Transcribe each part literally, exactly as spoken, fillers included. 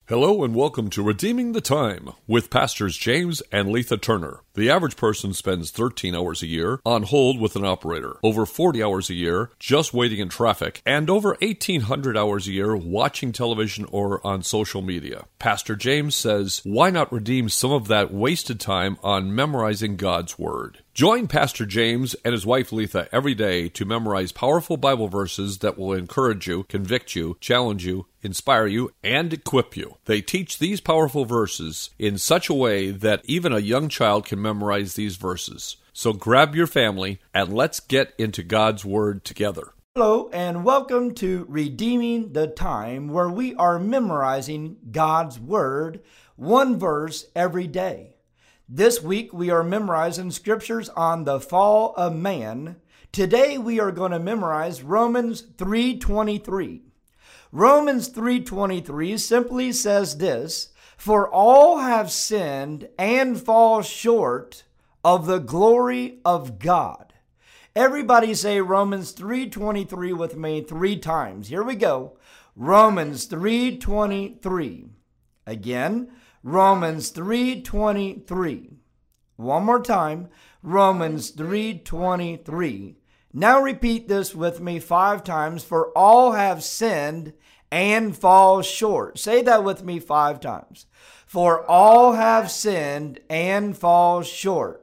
Hello and welcome to Redeeming the Time with Pastors James and Letha Turner. The average person spends thirteen hours a year on hold with an operator, over forty hours a year just waiting in traffic, and over eighteen hundred hours a year watching television or on social media. Pastor James says, why not redeem some of that wasted time on memorizing God's Word? Join Pastor James and his wife Letha every day to memorize powerful Bible verses that will encourage you, convict you, challenge you, inspire you, and equip you. They teach these powerful verses in such a way that even a young child can memorize these verses. So grab your family and let's get into God's Word together. Hello and welcome to Redeeming the Time, where we are memorizing God's Word, one verse every day. This week we are memorizing scriptures on the fall of man. Today we are going to memorize Romans three twenty-three. Romans three twenty-three simply says this, "For all have sinned and fall short of the glory of God." Everybody say Romans three twenty-three with me three times. Here we go. Romans three twenty-three. Again, Romans three twenty-three. One more time. Romans three twenty-three. Now repeat this with me five times. For all have sinned and fall short. Say that with me five times. For all have sinned and fall short.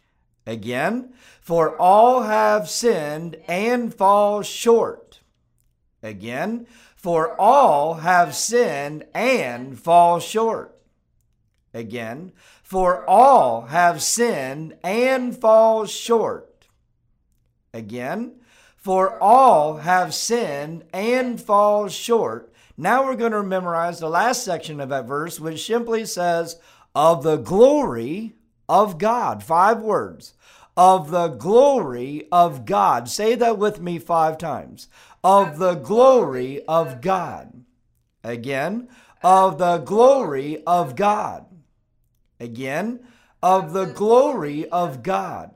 Again. For all have sinned and fall short. Again. For all have sinned and fall short. Again, for all have sinned and fall short. Again, for all have sinned and fall short. Now we're going to memorize the last section of that verse, which simply says, of the glory of God. Five words. Of the glory of God. Say that with me five times. Of the glory of God. Again, of the glory of God. Again, of the glory of God.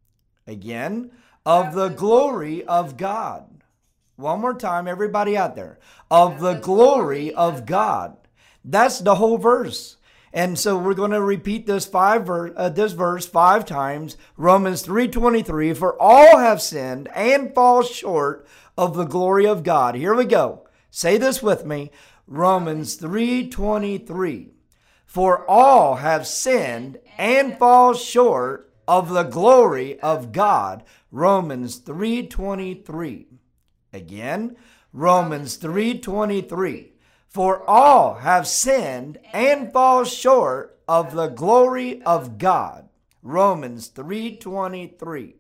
Again, of the glory of God. One more time, everybody out there. Of the glory of God. That's the whole verse. And so we're going to repeat this five ver- uh, this verse five times. Romans three twenty-three. For all have sinned and fall short of the glory of God. Here we go. Say this with me. Romans three twenty-three. For all have sinned and fall short of the glory of God. Romans three twenty-three. Again, Romans three twenty-three. For all have sinned and fall short of the glory of God. Romans three twenty-three.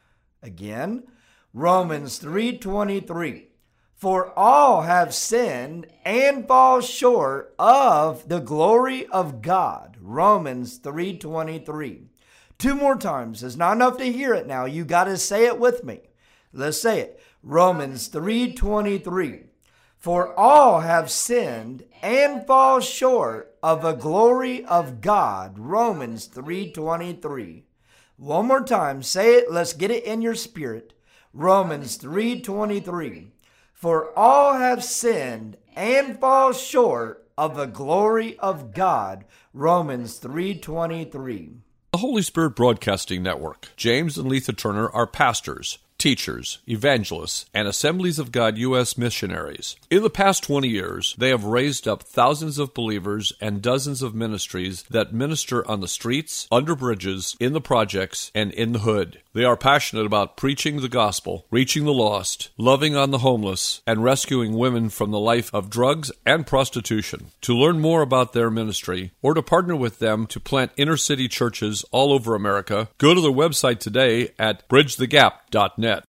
Again, Romans three twenty-three. For all have sinned and fall short of the glory of God. Romans three twenty-three. Two more times. It's not enough to hear it now. You got to say it with me. Let's say it. Romans three twenty-three. For all have sinned and fall short of the glory of God. Romans three twenty-three. One more time. Say it. Let's get it in your spirit. Romans three twenty-three. For all have sinned and fall short of the glory of God. Romans three twenty-three. The Holy Spirit Broadcasting Network. James and Letha Turner are pastors, teachers, evangelists, and Assemblies of God U S missionaries. In the past twenty years, they have raised up thousands of believers and dozens of ministries that minister on the streets, under bridges, in the projects, and in the hood. They are passionate about preaching the gospel, reaching the lost, loving on the homeless, and rescuing women from the life of drugs and prostitution. To learn more about their ministry, or to partner with them to plant inner-city churches all over America, go to their website today at bridge the gap dot net.